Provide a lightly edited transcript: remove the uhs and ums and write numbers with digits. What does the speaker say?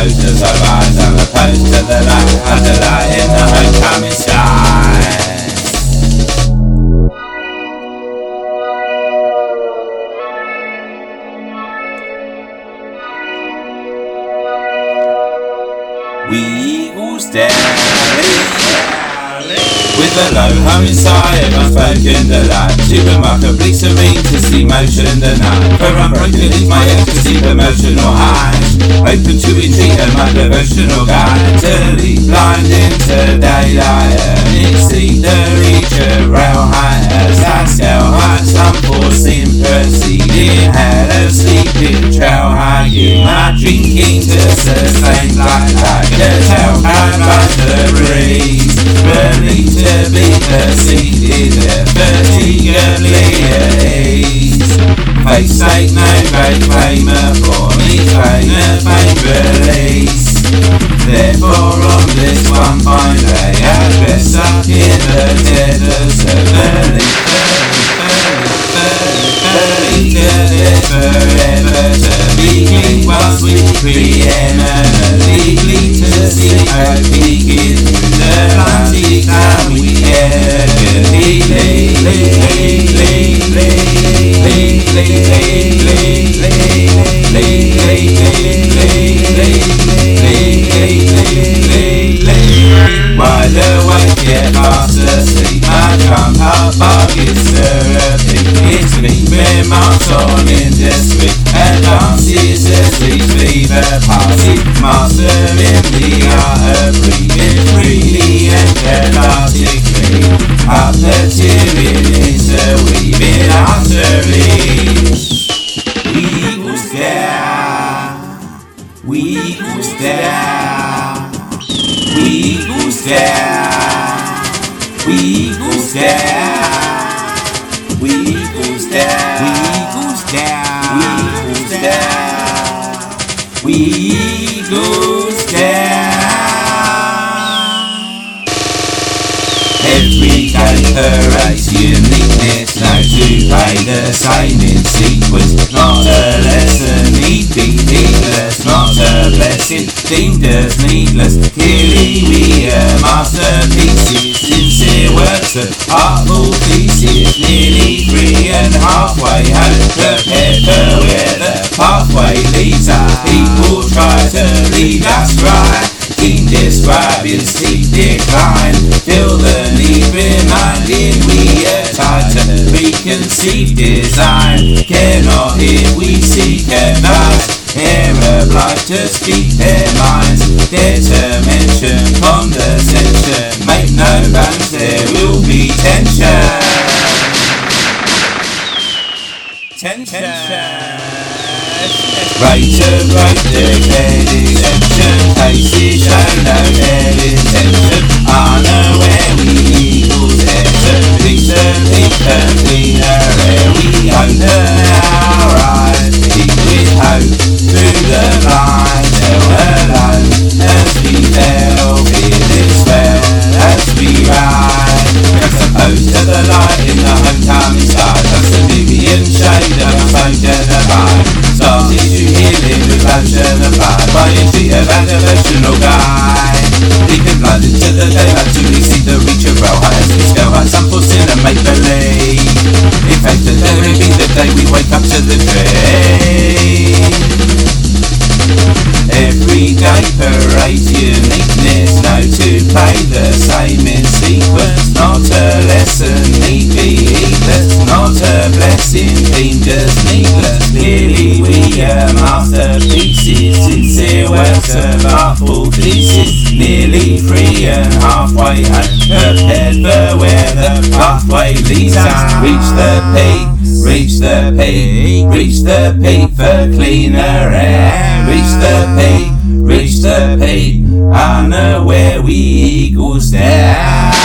opposed to the rise, I'm opposed to the light, I'm the light in the homecoming sky. We eagles with a low hum inside, unspoken delight, too remarkably serene to see motion denied. For unbroken is my ecstasy, emotional highs, open to entreat and my devotional guide, to lead blind into daylight and exceed the reach of rail height. As I scale heights unforeseen, proceeding head of sleeping trail high, my drinking to sustain like a tailpipe like the breeze, burning to be perceived, fatigably at ease. Face ain't no great claim upon me, claim a fame release. Therefore on this one fine day, I dress up in the dead of belief, forever to be king, whilst we preeminently to see our peaking through the Atlantic, and we wide awake yet fast asleep, I jump up, bucket syrupy, it's leaving marks on industry, and dances as we leave a party, mastering the art of breathing freely and elastically, up the tearing interweaving arteries. We eagles down, we eagles down, we eagles down, we eagles down, we eagles down, we eagles down, we eagles down. Every day parades uniqueness, no two play the same in sequence, not a lesson need be needless, not a blessing deemed as needless. Clearly we are masterpieces, sincere works of artful pieces, nearly free and halfway home, prepared for where the pathway leads us. People try to lead us right, keen describing steep decline, feel the need reminding we are tied to preconceived design, cannot if we seek advice, air obliged to speak their minds, dare to mention condescension, make no bones there will be tension. Rate of right declared exemption, cases show no ill intention, unaware we equals enter, recently cleaner air, we open our eyes, keep with hope, through the lines, held alone, as we delve in this spell, as we rise, juxtaposed to the light in the homecoming sky, that's the Nubian shade of spoken abide, started to healing with lotion applied by a tree of an devotional guide. Leaping blinded to the daylight to exceed the reach of rail height, as we scale heights unforeseen and make believe. In fact that there may be the day we wake up to the dream. Every day parades uniqueness, no two play the same in sequence, not a lesson need be heedless, not a blessing deemed as needless. Clearly we are masterpieces, sincere works of artful pieces, nearly free and halfway home, prepared for where the pathway leads us. Reach the peak, reach the peak, reach the peak for cleaner air, reach the peak, reach the peak, unaware we eagles down.